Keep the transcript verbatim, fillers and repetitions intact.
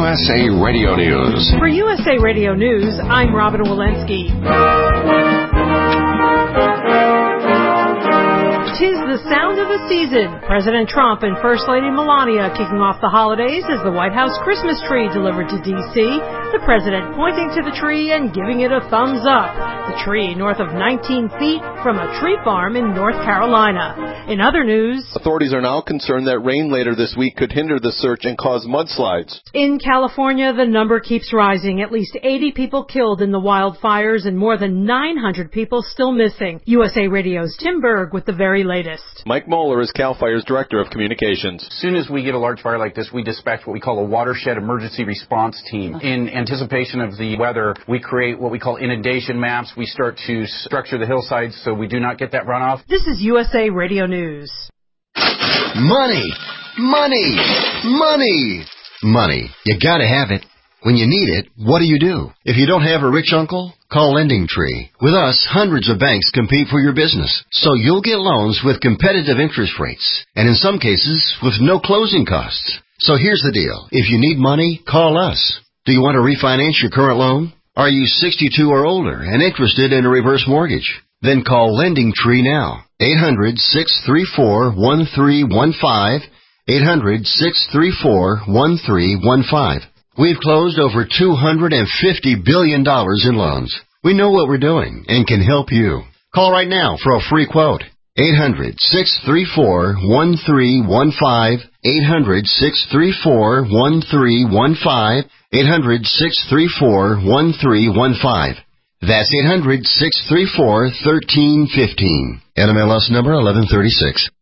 S A Radio News. For U S A Radio News, I'm Robin Walensky. Tis the sound of the season. President Trump and First Lady Melania kicking off the holidays as the White House Christmas tree delivered to D C. The president pointing to the tree and giving it a thumbs up. The tree north of nineteen feet from a tree farm in North Carolina. In other news, authorities are now concerned that rain later this week could hinder the search and cause mudslides. In California, the number keeps rising. At least eighty people killed in the wildfires and more than nine hundred people still missing. U S A Radio's Tim Berg with the very latest. Mike Moeller is CAL FIRE's Director of Communications. As soon as we get a large fire like this, we dispatch what we call a watershed emergency response team. In anticipation of the weather, we create what we call inundation maps. We start to structure the hillsides so we do not get that runoff. This is U S A Radio News. Money! Money! Money! Money. You gotta have it. When you need it, what do you do? If you don't have a rich uncle, call LendingTree. With us, hundreds of banks compete for your business, so you'll get loans with competitive interest rates, and in some cases, with no closing costs. So here's the deal. If you need money, call us. Do you want to refinance your current loan? Are you sixty-two or older and interested in a reverse mortgage? Then call LendingTree now. eight hundred, six three four, one three one five. eight hundred, six three four, one three one five. We've closed over two hundred fifty billion dollars in loans. We know what we're doing and can help you. Call right now for a free quote. eight hundred, six three four, one three one five. eight hundred, six three four, one three one five. eight hundred, six three four, one three one five. That's eight hundred, six three four, one three one five. N M L S number eleven thirty-six.